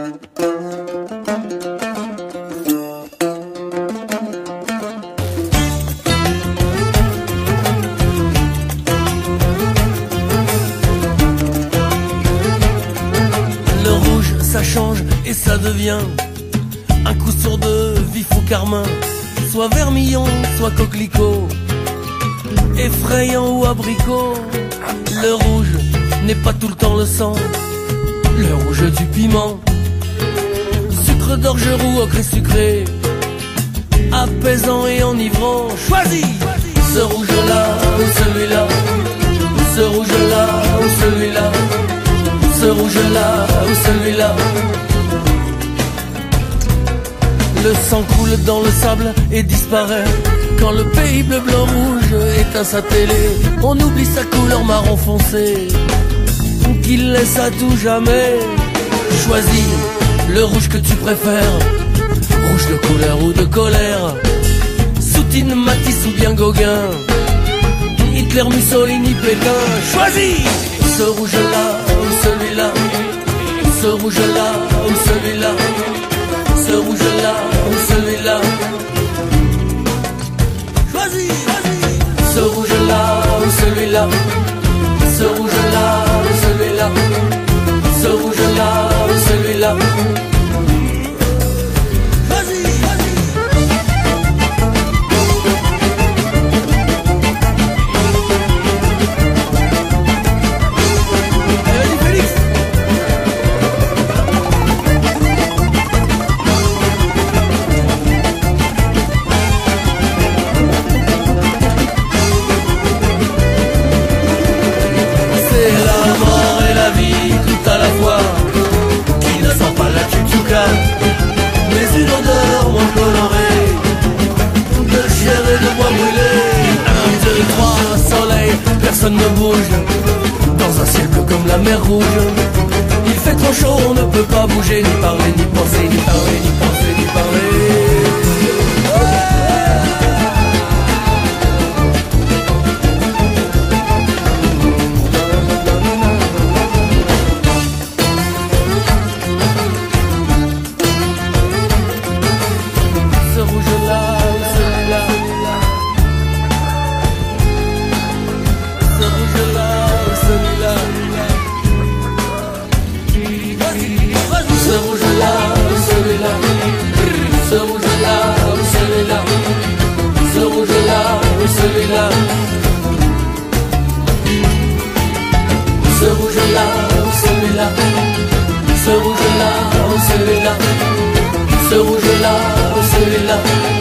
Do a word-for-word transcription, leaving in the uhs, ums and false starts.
Le rouge, ça change et ça devient un coup sur deux, vif ou carmin, soit vermillon, soit coquelicot, effrayant ou abricot. Le rouge n'est pas tout le temps le sang, le rouge du piment, sucre d'orge roux, ocre et sucré, apaisant et enivrant. Choisis ce rouge-là ou celui-là, ce rouge-là ou celui-là, ce rouge-là ou celui-là. Le sang coule dans le sable et disparaît quand le pays bleu, blanc, rouge éteint sa télé. On oublie sa couleur marron foncé qu'il laisse à tout jamais. Choisis le rouge que tu préfères, rouge de couleur ou de colère, Soutine, Matisse ou bien Gauguin, Hitler, Mussolini, Pétain. Choisis ce rouge-là ou celui-là, ce rouge-là ou celui-là, ce rouge-là ou celui-là. Choisis, choisis. Ce rouge-là ou celui-là, ce rouge-là ou celui-là, ce rouge-là ou celui-là. Choisis, choisis. Allez, Félix. Mais une odeur moins colorée de chair et de bois brûlé. Un, deux, trois, soleil, personne ne bouge dans un ciel bleu comme la mer rouge. Il fait trop chaud, on ne peut pas bouger, ni parler, ni penser, ni parler, ni penser, ni parler. Celui-là, ce rouge-là ou celui-là, ce rouge-là ou celui-là, ce rouge-là ou celui-là.